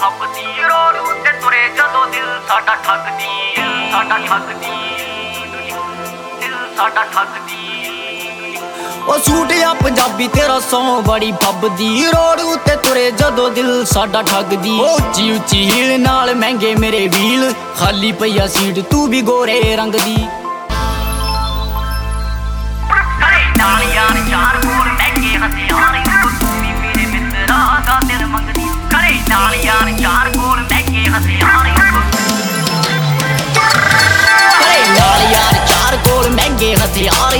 ਫੱਬਦੀ road ਉੱਤੇ ਤੁਰੇ ਜਦੋਂ ਦਿਲ ਸਾਡਾ ਠੱਗਦੀ ਸਾਡਾ ਠੱਗਦੀ ਦਿਲ ਸਾਡਾ ਠੱਗਦੀ ਉਹ ਸੂਟ ਆ ਪੰਜਾਬੀ ਤੇਰਾ ਸੌ ਬੜੀ ਫੱਬਦੀ ਰੋਡ ਉੱਤੇ ਤੁਰੇ ਜਦੋਂ ਦਿਲ ਸਾਡਾ ਠੱਗਦੀ ਉਹ ਉੱਚੀ ਉੱਚੀ ਹੀਲ ਨਾਲ ਮਹਿੰਗੇ ਮੇਰੇ ਵੀਲ ਖਾਲੀ ਪਈਆ ਸੀਟ ਤੂੰ ਵੀ ਗੋਰੇ ਰੰਗ ਦੀ ਕਰੇ ਨਾਲ ਯਾਰ ਚਾਰ ਕੋਲ ਮਹਿੰਗੇ ਹਥਿਆਰ ਤੂੰ ਵੀ ਮੇਰੇ ਮਿੱਤਰਾਂ ਦਾ ਦਿਲ ਮੰਗਦੀ ਕਰੇ ਨਾਲ ਯਾਰ ਚਾਰ ਕੋਲ ਮਹਿੰਗੇ ਹਥਿਆਰ ਕਰੇ ਨਾਲ ਯਾਰ ਚਾਰ ਕੋਲ ਮਹਿੰਗੇ ਹਥਿਆਰ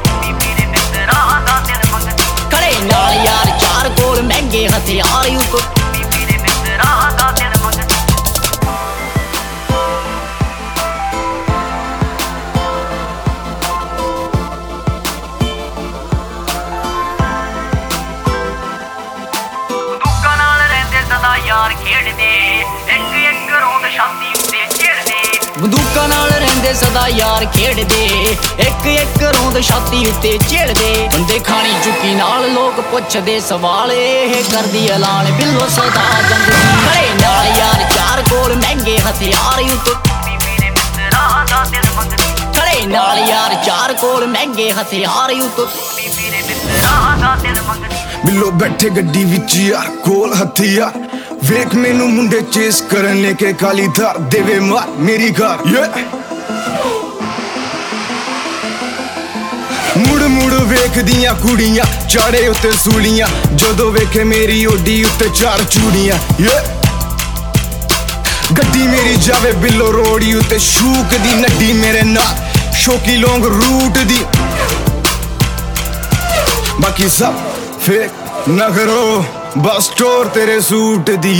ਕਰੇ ਨਾਲ ਯਾਰ ਚਾਰ ਕੋਲ ਮਹਿੰਗੇ ਹਥਿਆਰ ਮੇਰੇ ਮਿੱਤਰਾਂ ਦਾ ਦਿਲ ਮੰਗਦੀ ਬੰਦੂਕਾਂ ਨਾਲ ਰਹਿੰਦੇ ਸਦਾ ਯਾਰ ਖੇਡਦੇ ਇੱਕ ਇੱਕ ਰੌਂਦ ਛਾਤੀ ਉੱਤੇ ਚਿੜਦੇ ਬੰਦੂਕਾਂ ਨਾਲ ਰਹਿੰਦੇ ਸਦਾ ਯਾਰ ਖੇਡਦੇ ਇੱਕ ਇੱਕ ਰੌਂਦ ਛਾਤੀ ਉੱਤੇ ਚਿੜਦੇ ਬੰਦੇ ਖਾਣੀ ਚੁੱਕੀ ਨਾਲ ਲੋਕ ਪੁੱਛਦੇ ਸਵਾਲ ਇਹ ਕਰਦੀ ਐਲਾਨ ਬਿੱਲੋ ਸਦਾ ਜੰਗ ਦੀ ਕਰੇ ਨਾਲ ਯਾਰ ਚਾਰ ਕੋਲ ਮਹਿੰਗੇ ਹਥਿਆਰ ਮੇਰੇ ਮਿੱਤਰਾਂ ਦਾ ਦਿਲ ਮੰਗਦੀ ਕਰੇ ਨਾਲ ਯਾਰ ਚਾਰ ਕੋਲ ਮਹਿੰਗੇ ਹਥਿਆਰ ਮੇਰੇ ਮਿੱਤਰਾਂ ਦਾ ਦਿਲ ਮੰਗਦੀ ਬਿੱਲੋ ਬੈਠੇ ਗੱਡੀ ਵਿੱਚ ਯਾਰ ਕੋਲ ਹਥਿਆਰ ਵੇਖ ਮੈਨੂੰ ਮੁੰਡੇ ਚੇਸ ਕਰਨ ਲੈ ਕੇ ਕਾਲੀ ਧਾਰ ਦੇਵੇ ਮਾਰ ਮੇਰੀ ਕਾਰ ਮੁੜ ਮੁੜ ਵੇਖਦੀਆਂ ਕੁੜੀਆਂ ਚਾੜੇ ਉੱਤੇ ਸੂਲੀਆਂ ਜਦੋਂ ਵੇਖੇ ਮੇਰੀ ਓਡੀ ਉੱਤੇ ਚਾਰ ਚੂੜੀਆਂ ਗੱਡੀ ਮੇਰੀ ਜਾਵੇ ਬਿੱਲੋ ਰੋੜੀ ਉੱਤੇ ਸ਼ੂਕ ਦੀ ਨੱਡੀ ਮੇਰੇ ਨਾਲ ਸ਼ੋਕੀ ਲੌਂਗ ਰੂਟ ਦੀ ਬਾਕੀ ਸਭ ਫੇਕ ਨਾ ਕਰੋ ਬਸ ਸਟੋਰ ਤੇਰੇ ਸੂਟ ਦੀ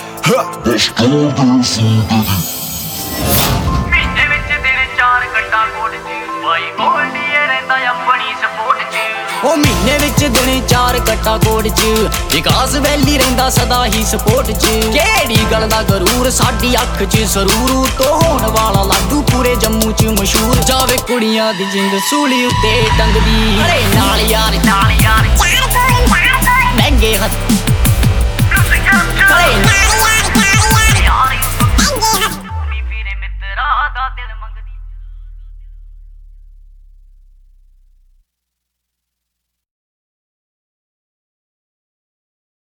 ਮਹੀਨੇ ਵਿੱਚ ਦਿਨ ਚਾਰ ਘੰਟਾ ਕੋਟ ਚ ਬਾਈ ਗੋਲਡੀਏ ਰਹਿੰਦਾ ਆਪਣੀ ਸਪੋਰਟ ਚ ਉਹ ਮਹੀਨੇ ਵਿੱਚ ਦਿਨ ਚਾਰ ਕੱਟਾ ਕੋਟ ਚ ਵਿਕਾਸ ਵੈਲੀ ਰਹਿੰਦਾ ਸਦਾ ਹੀ ਸਪੋਰਟ ਚ ਕਿਹੜੀ ਗੱਲ ਦਾ ਗਰੂਰ ਸਾਡੀ ਅੱਖ ਚ ਸਰੂਰ ਤੋਂ ਹੋਣ ਵਾਲਾ ਲਾਡੂ ਪੂਰੇ ਜੰਮੂ ਚ ਮਸ਼ਹੂਰ ਜਾਵੇ ਕੁੜੀਆਂ ਦੀ ਜਿੰਦ ਸੂਲੀ ਉੱਤੇ ਟੰਗਦੀ ਅਰੇ ਨਾਲ ਯਾਰ ਮਹਿੰਗੇ ਹੱਥ